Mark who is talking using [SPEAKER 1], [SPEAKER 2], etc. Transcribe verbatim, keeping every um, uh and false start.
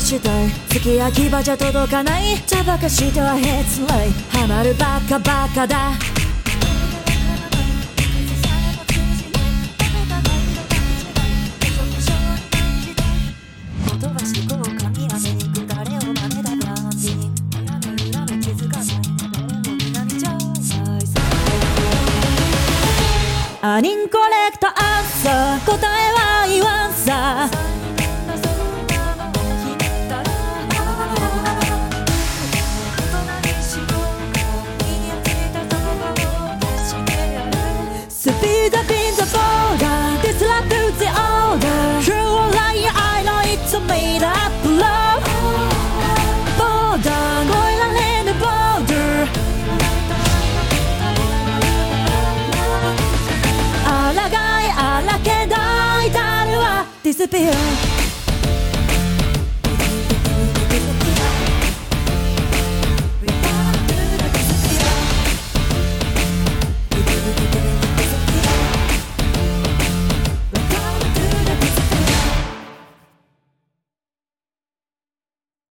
[SPEAKER 1] したい月焼き場じゃ届かない茶ばかしてはヘッツライハマるバカバカだ言葉しこう髪はめにく誰を真似だバンディ裏目裏目気づかないねもうみなみちゃうアニンコレクトアンサー答えは言わんさスピードピンザボーダー Disrupt the order True or liar I know it's a made up love ボーダー越えられぬボーダーあらがいあらけど至るは Disappear